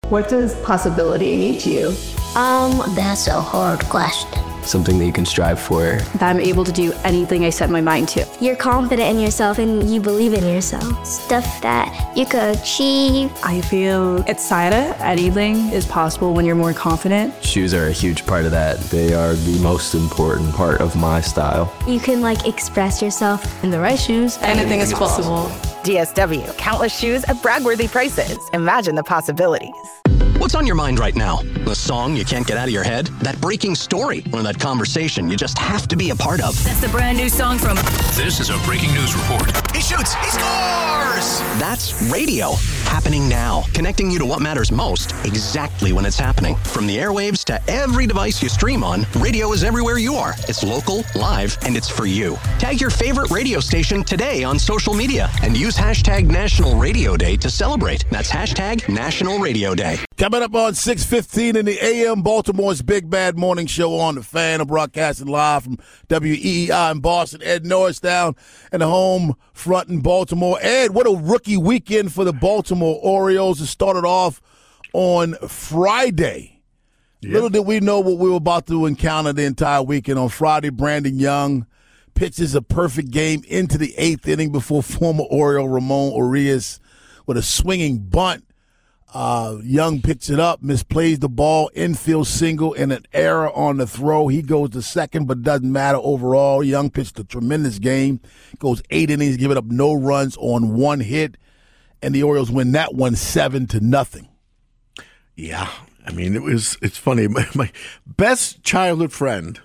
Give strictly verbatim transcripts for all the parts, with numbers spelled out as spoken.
What does possibility mean to you? Um, that's a hard question. Something that you can strive for. That I'm able to do anything I set my mind to. You're confident in yourself and you believe in yourself. Stuff that you could achieve. I feel excited. Anything is possible when you're more confident. Shoes are a huge part of that. They are the most important part of my style. You can like express yourself. In the right shoes, anything is possible. D S W, countless shoes at brag-worthy prices. Imagine the possibilities. What's on your mind right now? The song you can't get out of your head? That breaking story? Or that conversation you just have to be a part of? That's the brand new song from... This is a breaking news report. He shoots! He scores! That's radio. Happening now. Connecting you to what matters most, exactly when it's happening. From the airwaves to every device you stream on, radio is everywhere you are. It's local, live, and it's for you. Tag your favorite radio station today on social media and use hashtag National Radio Day to celebrate. That's hashtag National Radio Day. Coming up on six fifteen in the A M, Baltimore's Big Bad Morning Show on The Fan. I'm broadcasting live from W E E I in Boston. Ed Norris down in the home front in Baltimore. Ed, what a rookie weekend for the Baltimore Orioles. It started off on Friday. Yep. Little did we know what we were about to encounter the entire weekend. On Friday, Brandon Young pitches a perfect game into the eighth inning before former Oriole Ramon Urias with a swinging bunt. Uh, Young picks it up, misplays the ball, infield single, and an error on the throw. He goes to second, but doesn't matter overall. Young pitched a tremendous game, goes eight innings, giving up no runs on one hit, and the Orioles win that one seven to nothing. Yeah, I mean, it was. It's funny. My, my best childhood friend,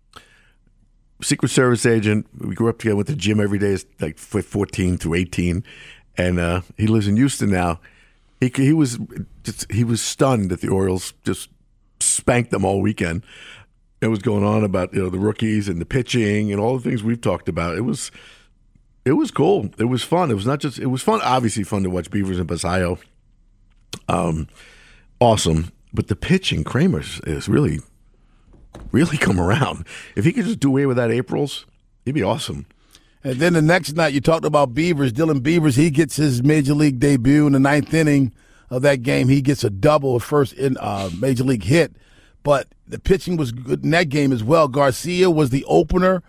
Secret Service agent. We grew up together, went to the gym every day, like fourteen through eighteen, and uh, he lives in Houston now. He he was just, he was stunned that the Orioles just spanked them all weekend. It was going on about, you know, the rookies and the pitching and all the things we've talked about. It was it was cool. It was fun. It was not just it was fun. Obviously fun to watch Beavers and Basayo. Um, awesome. But the pitching, Kramer's is really really come around. If he could just do away with that Aprils, he'd be awesome. And then the next night, you talked about Beavers. Dylan Beavers, he gets his major league debut in the ninth inning of that game. He gets a double, a first in uh, major league hit. But the pitching was good in that game as well. Garcia was the opener.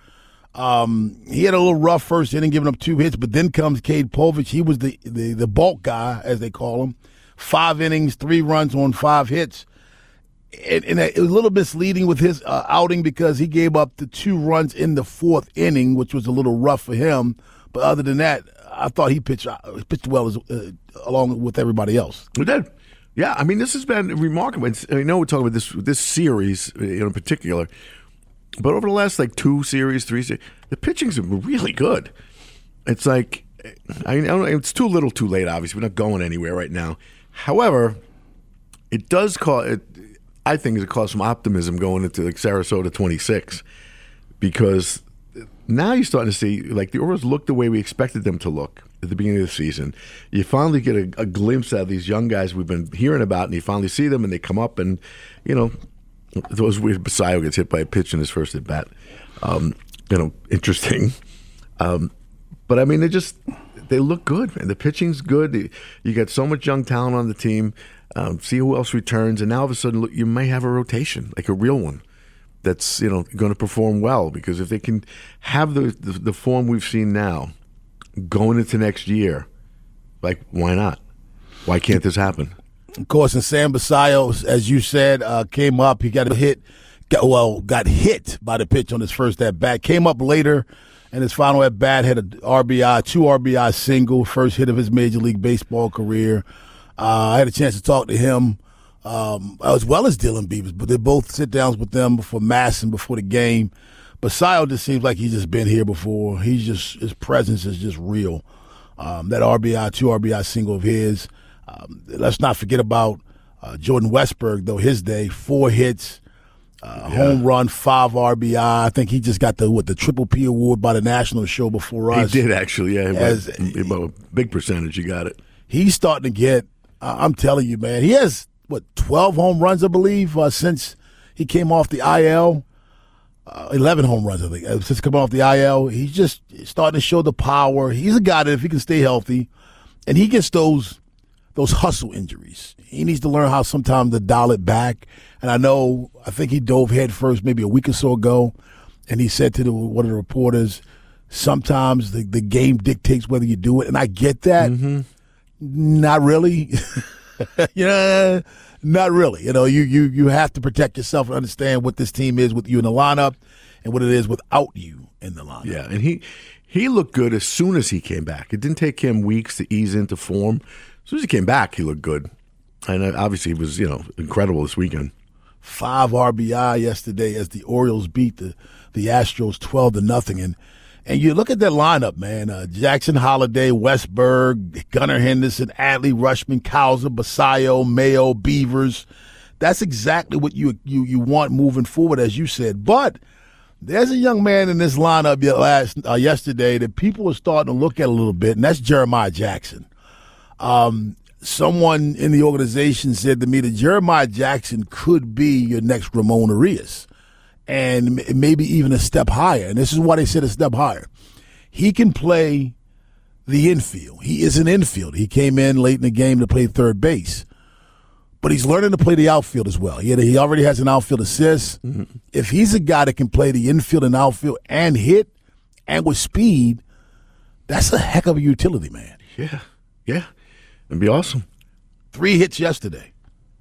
Um, he had a little rough first inning, giving up two hits. But then comes Cade Povich. He was the, the, the bulk guy, as they call him. Five innings, three runs on five hits. And, and it was a little misleading with his uh, outing because he gave up the two runs in the fourth inning, which was a little rough for him. But other than that, I thought he pitched uh, pitched well as, uh, along with everybody else. We did. Yeah, I mean, this has been remarkable. It's, I know we're talking about this this series in particular, but over the last like two series, three series, the pitching's been really good. It's like, I mean, I don't know, it's too little, too late. Obviously, we're not going anywhere right now. However, it does call it. I think it caused some optimism going into like Sarasota twenty-six, because now you're starting to see like the Orioles look the way we expected them to look at the beginning of the season. You finally get a, a glimpse out of these young guys we've been hearing about, and you finally see them, and they come up, and you know, those weird Basayo gets hit by a pitch in his first at bat. Um, you know, interesting. Um, but I mean, they just they look good, man. The pitching's good. You got so much young talent on the team. Um, see who else returns, and now all of a sudden look, you may have a rotation, like a real one, that's, you know, going to perform well. Because if they can have the, the the form we've seen now going into next year, like, why not? Why can't this happen? Of course, and Sam Basayo, as you said, uh, came up. He got a hit, got, well, got hit by the pitch on his first at bat. Came up later, and his final at bat had an R B I, two R B I single, first hit of his Major League Baseball career. Uh, I had a chance to talk to him um, as well as Dylan Beavers, but they both sit downs with them before Mass and before the game. Basayo just seems like he's just been here before. He's just his presence is just real. Um, that R B I, two R B I single of his. Um, let's not forget about uh, Jordan Westberg, though, his day, four hits, uh, yeah. home run, five R B I. I think he just got the what the Triple P award by the National Show before us. He did, actually, yeah. As, about a big percentage, he got it. He's starting to get. I'm telling you, man, he has, what, twelve home runs, I believe, uh, since he came off the I L. Uh, eleven home runs, I think, uh, since coming off the I L. He's just starting to show the power. He's a guy that if he can stay healthy, and he gets those those hustle injuries. He needs to learn how sometimes to dial it back. And I know, I think he dove head first maybe a week or so ago, and he said to the, one of the reporters, sometimes the, the game dictates whether you do it. And I get that. Mm-hmm. Not really. you know, not really. You know, you, you, you have to protect yourself and understand what this team is with you in the lineup and what it is without you in the lineup. Yeah, and he he looked good as soon as he came back. It didn't take him weeks to ease into form. As soon as he came back, he looked good. And obviously he was, you know, incredible this weekend. Five R B I yesterday as the Orioles beat the, the Astros twelve to nothing. And and you look at that lineup, man. Uh, Jackson Holiday, Westberg, Gunnar Henderson, Adley, Rushman, Cowser, Basayo, Mayo, Beavers. That's exactly what you you you want moving forward, as you said. But there's a young man in this lineup last uh, yesterday that people are starting to look at a little bit, and that's Jeremiah Jackson. Um, someone in the organization said to me that Jeremiah Jackson could be your next Ramon Arias, and maybe even a step higher. And this is why they said a step higher. He can play the infield. He is an infielder. He came in late in the game to play third base. But he's learning to play the outfield as well. He, had, he already has an outfield assist. Mm-hmm. If he's a guy that can play the infield and outfield and hit and with speed, that's a heck of a utility, man. Yeah, yeah. It'd be awesome. Three hits yesterday.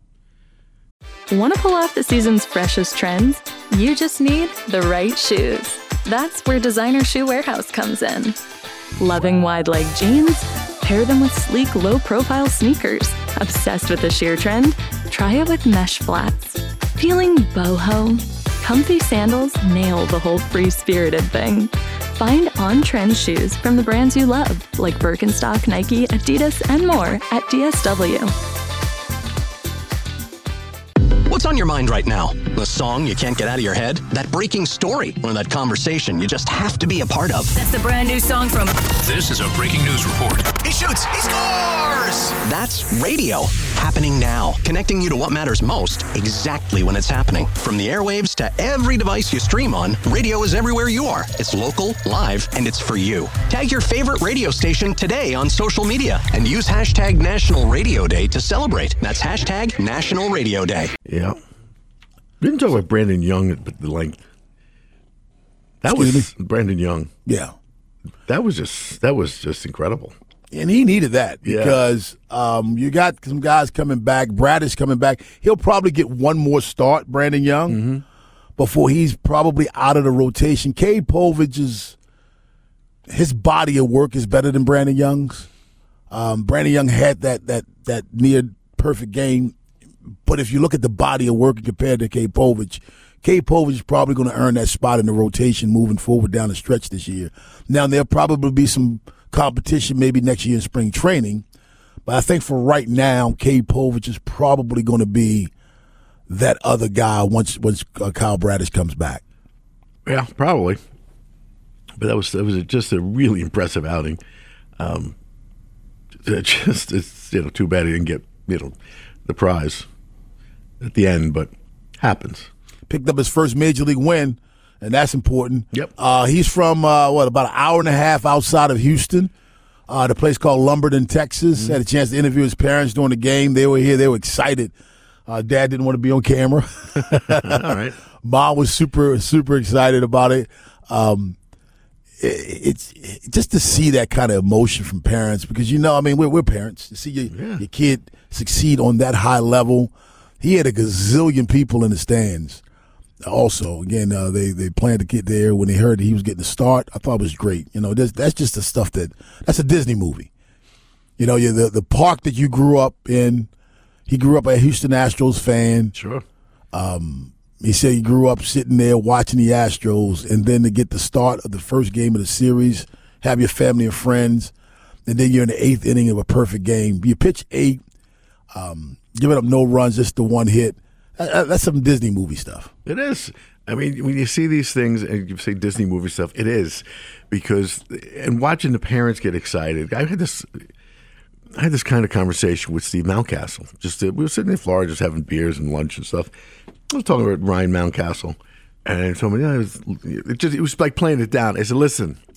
Want to pull off the season's freshest trends? You just need the right shoes. That's where Designer Shoe Warehouse comes in. Loving wide-leg jeans? Pair them with sleek, low-profile sneakers. Obsessed with the sheer trend? Try it with mesh flats. Feeling boho? Comfy sandals nail the whole free-spirited thing. Find on-trend shoes from the brands you love, like Birkenstock, Nike, Adidas, and more at D S W. What's on your mind right now? The song you can't get out of your head? That breaking story? Or that conversation you just have to be a part of? That's the brand new song from... This is a breaking news report. He shoots! He scores! That's radio. Happening now. Connecting you to what matters most exactly when it's happening. From the airwaves to every device you stream on, radio is everywhere you are. It's local, live, and it's for you. Tag your favorite radio station today on social media and use hashtag National Radio Day to celebrate. That's hashtag National Radio Day. Yeah. We didn't talk about Brandon Young at the length. That Excuse was me? Brandon Young. Yeah. That was just that was just incredible. And he needed that because yeah. um, you got some guys coming back. Brad is coming back. He'll probably get one more start, Brandon Young, mm-hmm. before he's probably out of the rotation. Cade Povich is his body of work is better than Brandon Young's. Um, Brandon Young had that that that near perfect game. But if you look at the body of work compared to Cade Povich, Cade Povich is probably going to earn that spot in the rotation moving forward down the stretch this year. Now, there'll probably be some competition maybe next year in spring training. But I think for right now, Cade Povich is probably going to be that other guy once once uh, Kyle Bradish comes back. Yeah, probably. But that was that was just a really impressive outing. Um, it just it's you know too bad he didn't get you know the prize at the end, but happens. Picked up his first major league win, and that's important. Yep. Uh, he's from uh, what about an hour and a half outside of Houston, uh, the place called Lumberton, Texas. Mm-hmm. Had a chance to interview his parents during the game. They were here. They were excited. Uh, Dad didn't want to be on camera. All right. Mom was super super excited about it. Um, It's it, just to see that kind of emotion from parents because, you know, I mean, we're, we're parents. To see your, yeah. your kid succeed on that high level. He had a gazillion people in the stands. Also, again, uh, they, they planned to get there when they heard that he was getting the start. I thought it was great. You know, that's, that's just the stuff that – that's a Disney movie. You know, you the, the park that you grew up in, he grew up a Houston Astros fan. Sure. Um He said he grew up sitting there watching the Astros, and then to get the start of the first game of the series, have your family and friends, and then you're in the eighth inning of a perfect game. You pitch eight, um, giving up no runs, just the one hit. That's some Disney movie stuff. It is. I mean, when you see these things and you say Disney movie stuff, it is because and watching the parents get excited. I had this. I had this kind of conversation with Steve Mountcastle. Just we were sitting in Florida, just having beers and lunch and stuff. I was talking about Ryan Mountcastle, and he told me, yeah, it, was, it, just, it was like playing it down. I said, listen,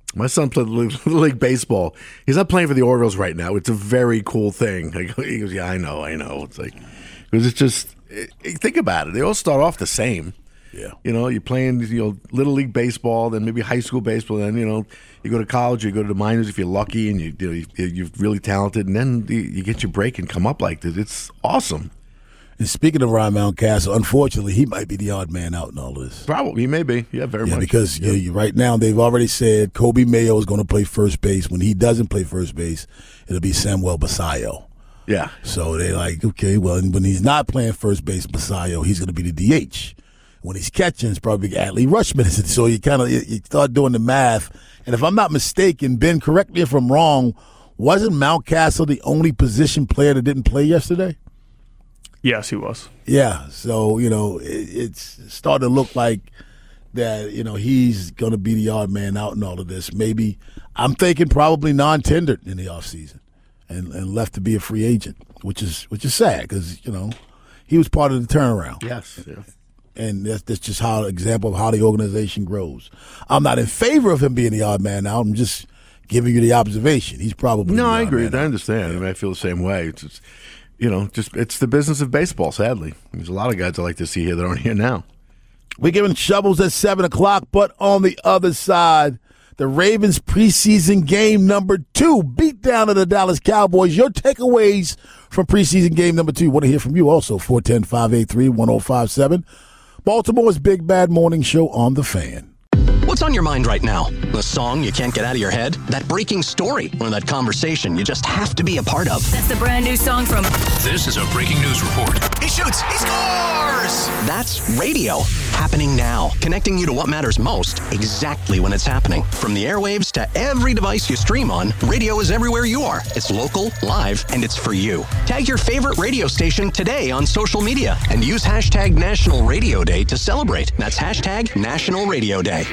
My son played Little League Baseball. He's not playing for the Orioles right now. It's a very cool thing. I go, he goes, yeah, I know, I know. It's like, because it's just, it, think about it. They all start off the same. Yeah. You know, you're playing, you know, Little League Baseball, then maybe high school baseball, then, you know, you go to college, you go to the minors if you're lucky and you, you know, you're really talented, and then you, you get your break and come up like this. It's awesome. And speaking of Ryan Mountcastle, unfortunately, he might be the odd man out in all this. Probably, he may be. Yeah, very yeah, much. Because yeah. You know, right now they've already said Kobe Mayo is going to play first base. When he doesn't play first base, it'll be Samuel Basallo. Yeah. So they're like, okay, well, when he's not playing first base, Basallo, he's going to be the D H. When he's catching, it's probably Adley Rutschman. So you kind of you, you start doing the math. And if I'm not mistaken, Ben, correct me if I'm wrong, wasn't Mountcastle the only position player that didn't play yesterday? Yes, he was. Yeah, so, you know, it, it's starting to look like that, you know, he's going to be the odd man out in all of this. Maybe, I'm thinking probably non-tendered in the offseason and, and left to be a free agent, which is which is sad because, you know, he was part of the turnaround. Yes, yeah. And that's, that's just how example of how the organization grows. I'm not in favor of him being the odd man out. I'm just giving you the observation. He's probably No, the I odd agree. man I out. understand. I mean, I feel the same way. It's, it's you know, just it's the business of baseball, sadly. There's a lot of guys I like to see here that aren't here now. We're giving shovels at seven o'clock, but on the other side, the Ravens preseason game number two, beat down of the Dallas Cowboys. Your takeaways from preseason game number two. Want to hear from you also, four one zero, five eight three, one zero five seven. Baltimore's Big Bad Morning Show on The Fan. What's on your mind right now? The song you can't get out of your head? That breaking story? Or that conversation you just have to be a part of? That's the brand new song from... This is a breaking news report. He shoots! He scores! That's radio. Happening now. Connecting you to what matters most exactly when it's happening. From the airwaves to every device you stream on, radio is everywhere you are. It's local, live, and it's for you. Tag your favorite radio station today on social media and use hashtag National Radio Day to celebrate. That's hashtag National Radio Day.